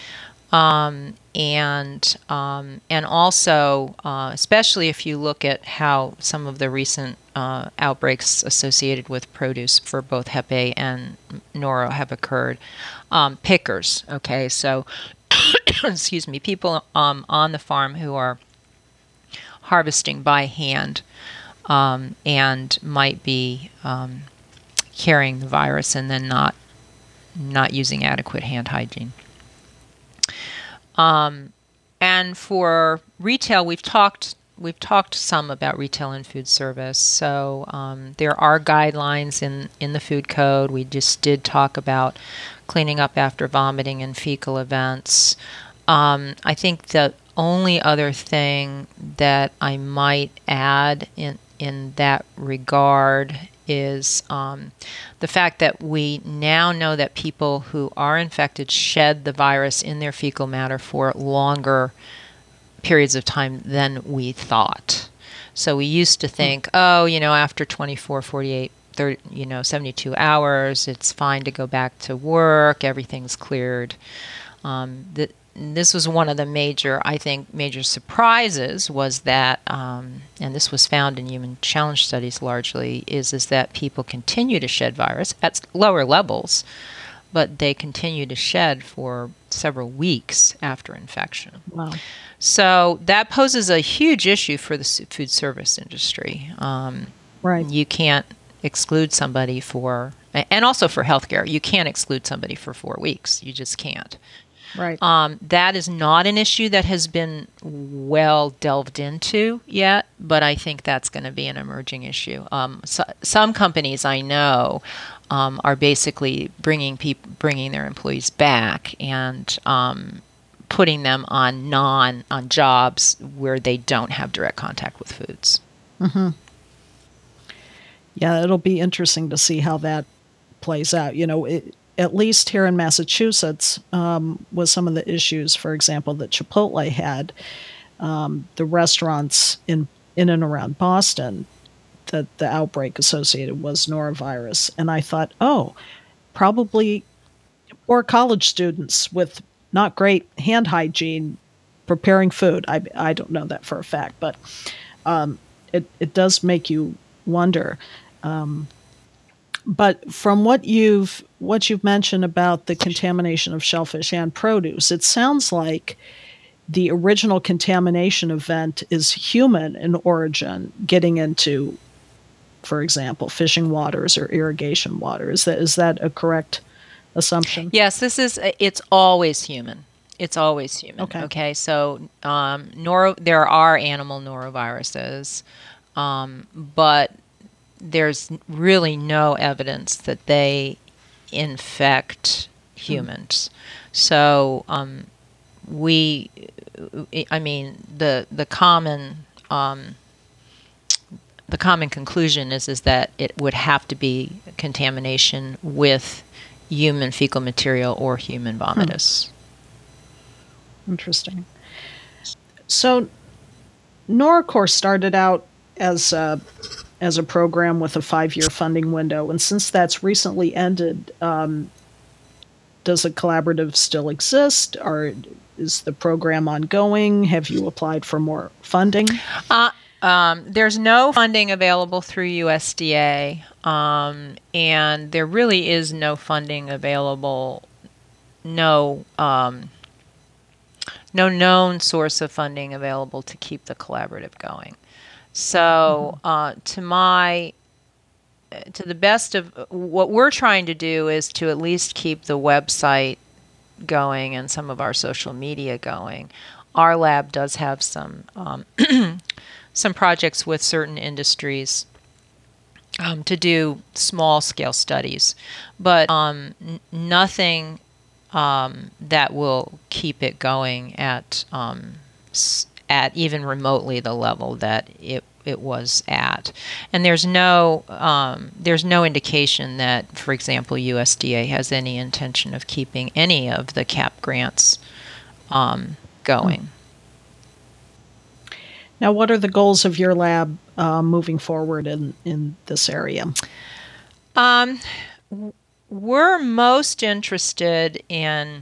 Um, and um, and also, uh, especially if you look at how some of the recent uh, outbreaks associated with produce for both Hep A and Noro have occurred, um, pickers. Okay, so excuse me, people um, on the farm who are harvesting by hand um, and might be um, carrying the virus and then not not using adequate hand hygiene. Um, and for retail, we've talked we've talked some about retail and food service. So um, there are guidelines in, in the food code. We just did talk about cleaning up after vomiting and fecal events. Um, I think the only other thing that I might add in in that regard is um, the fact that we now know that people who are infected shed the virus in their fecal matter for longer periods of time than we thought. So we used to think, oh, you know, after twenty-four, forty-eight, thirty, you know, seventy-two hours, it's fine to go back to work, everything's cleared. Um, the, this was one of the major, I think, major surprises was that, um, and this was found in human challenge studies largely, is, is that people continue to shed virus at lower levels, but they continue to shed for several weeks after infection. Wow. So that poses a huge issue for the food service industry. Um, right. You can't exclude somebody for, and also for healthcare, you can't exclude somebody for four weeks. You just can't. Right. Um, that is not an issue that has been well delved into yet, but I think that's going to be an emerging issue. Um, so, some companies I know um, are basically bringing people, bringing their employees back and um, putting them on non on jobs where they don't have direct contact with foods. Mm-hmm. Yeah, it'll be interesting to see how that plays out. You know, it, at least here in Massachusetts, um, with some of the issues, for example, that Chipotle had, um, the restaurants in in and around Boston, that the outbreak associated was norovirus. And I thought, oh, probably poor college students with not great hand hygiene preparing food. I, I don't know that for a fact, but um, it, it does make you wonder. Um, but from what you've what you've mentioned about the contamination of shellfish and produce, it sounds like the original contamination event is human in origin, getting into, for example, fishing waters or irrigation water. Is that is that a correct assumption? Yes, this is. It's always human. It's always human. Okay. Okay. So, um, noro, there are animal noroviruses, um, but there's really no evidence that they infect humans. So um, we, I mean, the the common um, the common conclusion is is that it would have to be contamination with human fecal material or human vomitus. Hmm. Interesting. So NORCOR started out as a, as a program with a five-year funding window, and since that's recently ended, um, does the collaborative still exist, or is the program ongoing? Have you applied for more funding? Uh, um, there's no funding available through U S D A, um, and there really is no funding available, no um, no known source of funding available to keep the collaborative going. So, uh, to my to the best of what we're trying to do is to at least keep the website going and some of our social media going. Our lab does have some um, some projects with certain industries um, to do small scale studies, but um, n- nothing um, that will keep it going at um, s- at even remotely the level that it it was at. And there's no um, there's no indication that, for example, U S D A has any intention of keeping any of the C A P grants um, going. Now, what are the goals of your lab uh, moving forward in, in this area? Um, we're most interested in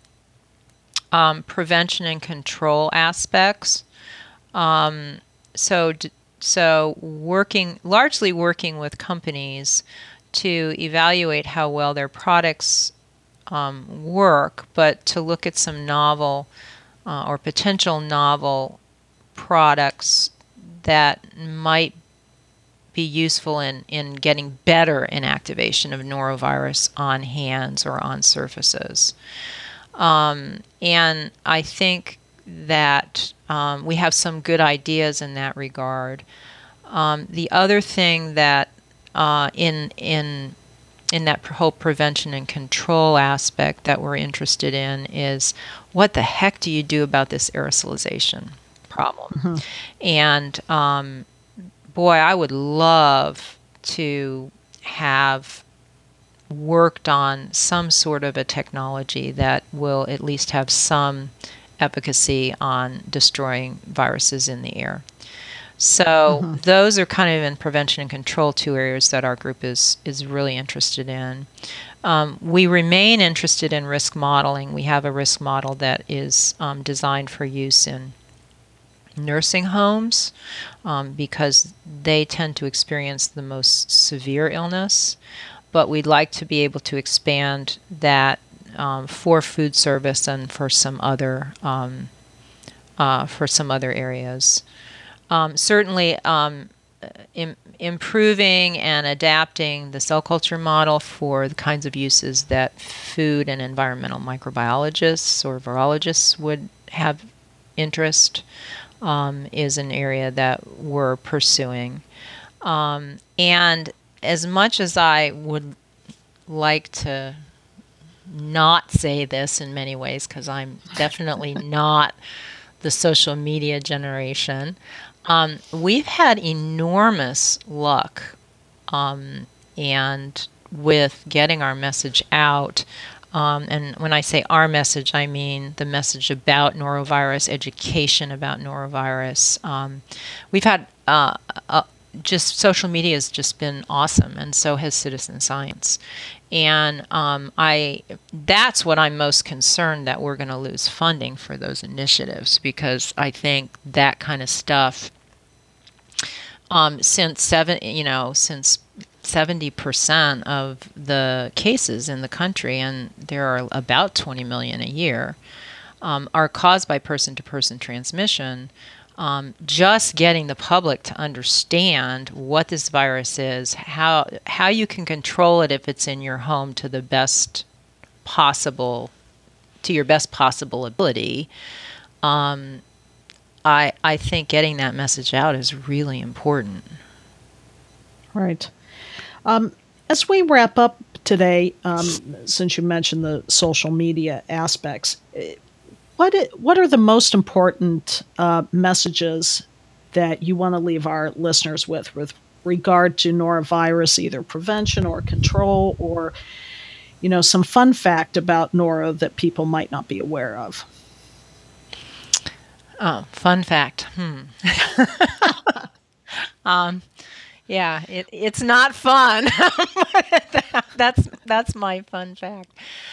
um, prevention and control aspects. Um, so, d- so working largely working with companies to evaluate how well their products um, work, but to look at some novel uh, or potential novel products that might be useful in, in getting better inactivation of norovirus on hands or on surfaces. Um, and I think that um, we have some good ideas in that regard. Um, the other thing that uh, in in in that whole prevention and control aspect that we're interested in is, what the heck do you do about this aerosolization problem? Mm-hmm. And um, boy, I would love to have worked on some sort of a technology that will at least have some efficacy on destroying viruses in the air. So mm-hmm. those are kind of in prevention and control, two areas that our group is is really interested in. Um, we remain interested in risk modeling. We have a risk model that is um, designed for use in nursing homes um, because they tend to experience the most severe illness. But we'd like to be able to expand that um, for food service and for some other um, uh, for some other areas. Um, certainly, um, im- improving and adapting the cell culture model for the kinds of uses that food and environmental microbiologists or virologists would have interest um, is an area that we're pursuing. Um, and as much as I would like to not say this in many ways, because I'm definitely not the social media generation, um, we've had enormous luck um, and with getting our message out. Um, and when I say our message, I mean the message about norovirus, education about norovirus. Um, we've had uh, a just social media has just been awesome, and so has citizen science. And um, I that's what I'm most concerned that we're going to lose funding for those initiatives, because I think that kind of stuff, um, since seven, you know, since seventy percent of the cases in the country, and there are about twenty million a year, um, are caused by person-to-person transmission. Um, just getting the public to understand what this virus is, how how you can control it if it's in your home to the best possible, to your best possible ability. Um, I I think getting that message out is really important. Right. Um, As we wrap up today, um, since you mentioned the social media aspects, what i- what are the most important uh, messages that you want to leave our listeners with with regard to norovirus, either prevention or control, or you know some fun fact about noro that people might not be aware of? Oh, fun fact. Hmm. um, yeah, it, it's not fun. that's that's my fun fact.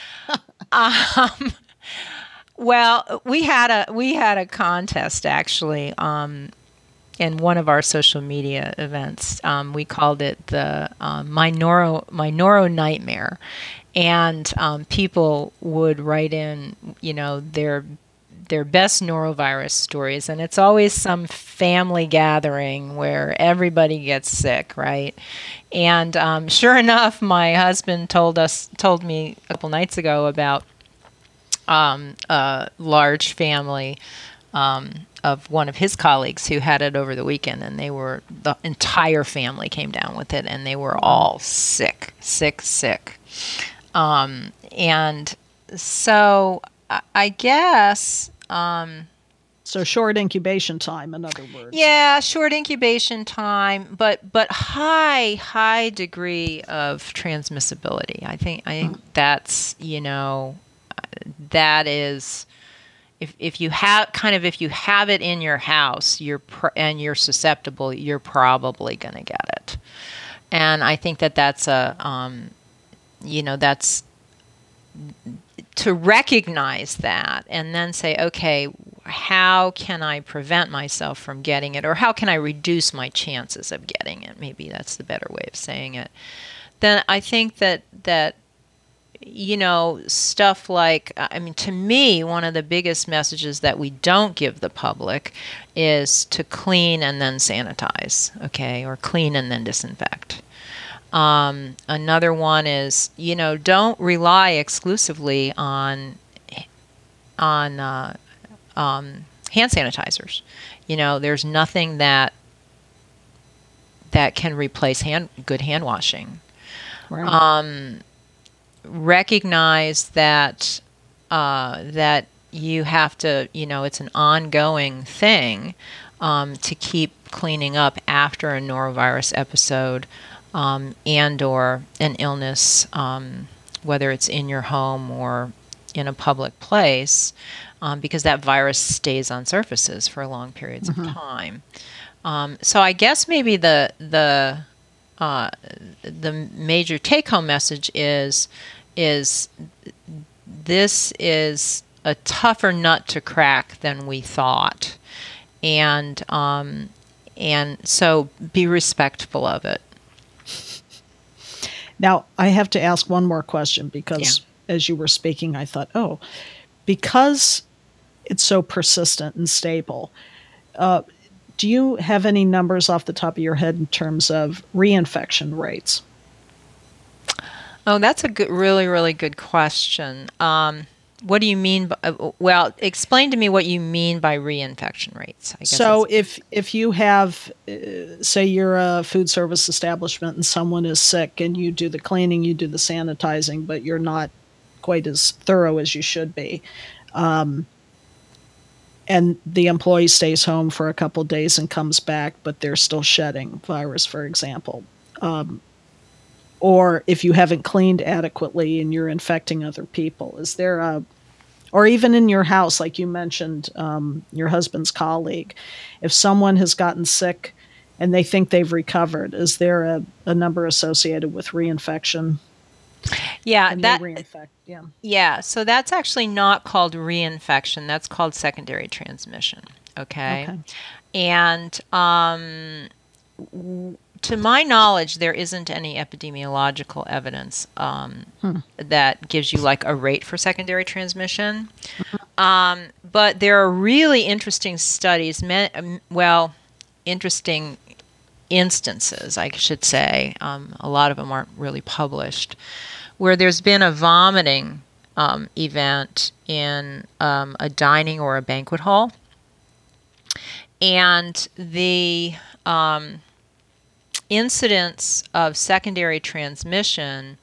Um, well, we had a we had a contest actually um, in one of our social media events. Um, we called it the um, my noro my noro nightmare, and um, people would write in, you know, their their best norovirus stories, and it's always some family gathering where everybody gets sick, right? And um, sure enough, my husband told us told me a couple nights ago about um, a large family um, of one of his colleagues who had it over the weekend, and they were the entire family came down with it, and they were all sick, sick, sick. Um, and so I- I guess. Um, So short incubation time, in other words. yeah, short incubation time, but but high high degree of transmissibility. I think I think that's, you know, that is, if if you have kind of if you have it in your house, you're pr- and you're susceptible, you're probably going to get it. And I think that that's a um, you know, that's to recognize that and then say, okay, how can I prevent myself from getting it, or how can I reduce my chances of getting it? Maybe that's the better way of saying it. Then I think that that you know, stuff like, I mean, to me, one of the biggest messages that we don't give the public is to clean and then sanitize, okay, or clean and then disinfect. Um, another one is, you know, don't rely exclusively on on uh, um, hand sanitizers. You know, there's nothing that that can replace hand good hand washing. Right. Um, recognize that uh, that you have to, you know, it's an ongoing thing um, to keep cleaning up after a norovirus episode. Um, and or an illness, um, whether it's in your home or in a public place, um, because that virus stays on surfaces for long periods mm-hmm. of time. Um, so I guess maybe the the uh, the major take-home message is is this is a tougher nut to crack than we thought, and um, and so be respectful of it. Now, I have to ask one more question because yeah. as you were speaking, I thought, oh, because it's so persistent and stable, uh, do you have any numbers off the top of your head in terms of reinfection rates? Oh, that's a good, really, really good question. Um, what do you mean by, uh, well, explain to me what you mean by reinfection rates. I guess so if if you have, uh, say you're a food service establishment and someone is sick and you do the cleaning, you do the sanitizing, but you're not quite as thorough as you should be, um, and the employee stays home for a couple of days and comes back, but they're still shedding virus, for example, um, or if you haven't cleaned adequately and you're infecting other people, is there a, or even in your house, like you mentioned, um, your husband's colleague, if someone has gotten sick and they think they've recovered, is there a, a number associated with reinfection? Yeah, and that reinfect. Yeah, yeah. So that's actually not called reinfection. That's called secondary transmission. Okay, okay. and um, w- to my knowledge, there isn't any epidemiological evidence um, hmm. that gives you like a rate for secondary transmission. Mm-hmm. Um, but there are really interesting studies, men, well, interesting instances, I should say. Um, a lot of them aren't really published, where there's been a vomiting um, event in um, a dining or a banquet hall. And the... Um, incidence of secondary transmission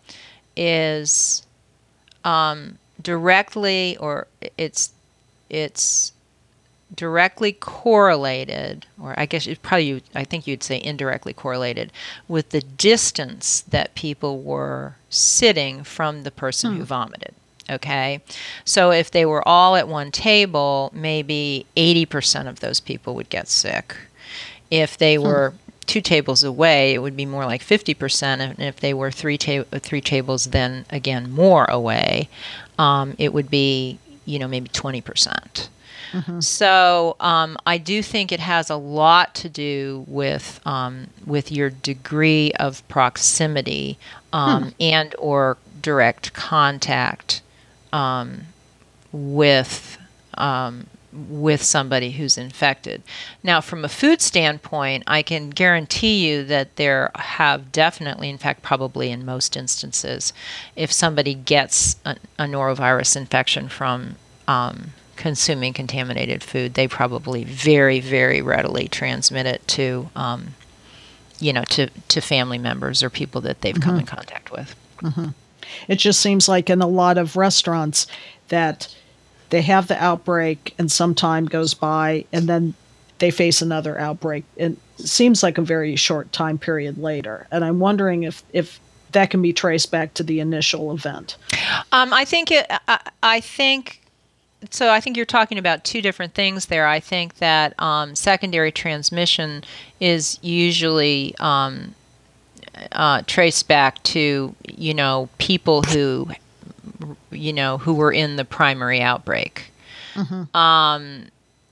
is um, directly, or it's it's directly correlated, or I guess it probably, I think you'd say indirectly correlated, with the distance that people were sitting from the person hmm. who vomited. Okay, so if they were all at one table, maybe eighty percent of those people would get sick. If they were hmm. two tables away, it would be more like fifty percent, and if they were three ta- three tables, then again more away, um, it would be, you know, maybe twenty percent. Mm-hmm. So um, I do think it has a lot to do with um, with your degree of proximity um, hmm. and or direct contact um, with um, with somebody who's infected. Now, from a food standpoint, I can guarantee you that there have definitely, in fact, probably in most instances, if somebody gets a, a norovirus infection from um, consuming contaminated food, they probably very, very readily transmit it to, um, you know, to, to family members or people that they've mm-hmm. come in contact with. Mm-hmm. It just seems like in a lot of restaurants that they have the outbreak and some time goes by and then they face another outbreak. It seems like a very short time period later. And I'm wondering if, if that can be traced back to the initial event. Um, I think it, I, I think So I think you're talking about two different things there. I think that um, secondary transmission is usually um, uh, traced back to, you know, people who, you know, who were in the primary outbreak. Mm-hmm. Um,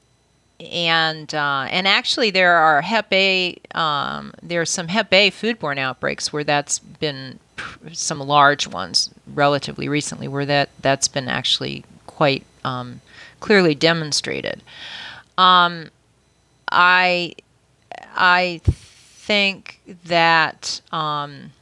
and uh, and actually there are Hep A, um, there are some Hep A foodborne outbreaks where that's been, some large ones relatively recently, where that, that's been actually quite Um, clearly demonstrated. Um, I I think that um,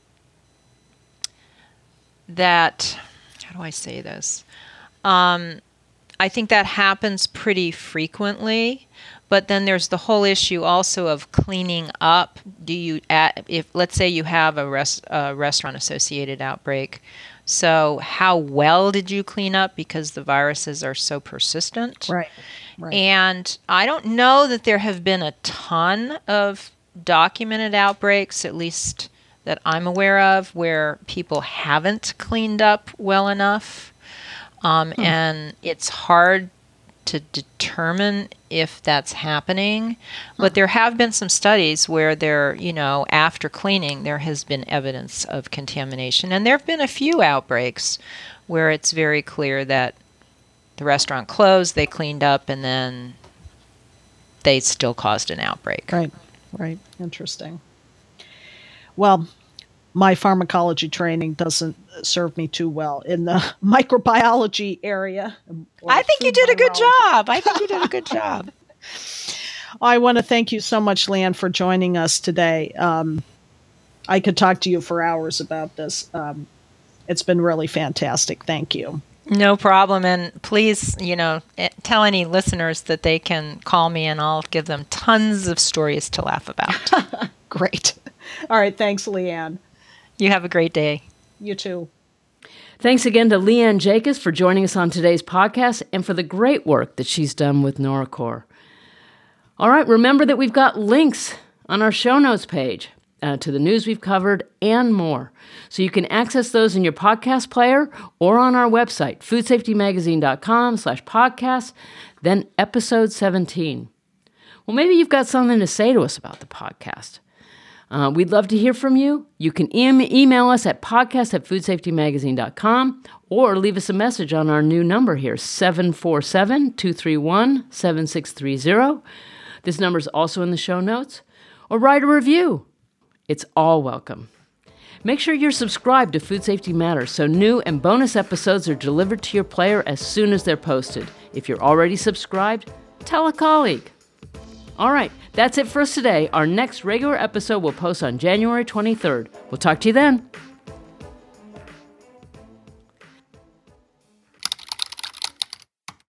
that how do I say this? Um, I think that happens pretty frequently, but then there's the whole issue also of cleaning up. Do you at if let's say you have a rest, uh, restaurant associated outbreak? So how well did you clean up, because the viruses are so persistent? Right. Right. And I don't know that there have been a ton of documented outbreaks, at least that I'm aware of, where people haven't cleaned up well enough. Um, hmm. And it's hard to determine if that's happening. But there have been some studies where there, you know, after cleaning, there has been evidence of contamination. And there have been a few outbreaks where it's very clear that the restaurant closed, they cleaned up, and then they still caused an outbreak. Right, right. Interesting. Well, my pharmacology training doesn't serve me too well in the microbiology area. I think you did a good job. I think you did a good job. I want to thank you so much, Leanne, for joining us today. Um, I could talk to you for hours about this. Um, it's been really fantastic. Thank you. No problem. And please, you know, tell any listeners that they can call me and I'll give them tons of stories to laugh about. Great. All right. Thanks, Leanne. You have a great day. You too. Thanks again to Leanne Jacobs for joining us on today's podcast and for the great work that she's done with NoroCor. All right, remember that we've got links on our show notes page uh, to the news we've covered and more. So you can access those in your podcast player or on our website, foodsafetymagazine.com slash podcast, then episode seventeen. Well, maybe you've got something to say to us about the podcast. Uh, we'd love to hear from you. You can e- email us at podcast at foodsafetymagazine dot com or leave us a message on our new number here, seven four seven, two three one, seven six three zero. This number is also in the show notes. Or write a review. It's all welcome. Make sure you're subscribed to Food Safety Matters so new and bonus episodes are delivered to your player as soon as they're posted. If you're already subscribed, tell a colleague. All right, that's it for us today. Our next regular episode will post on January twenty-third. We'll talk to you then.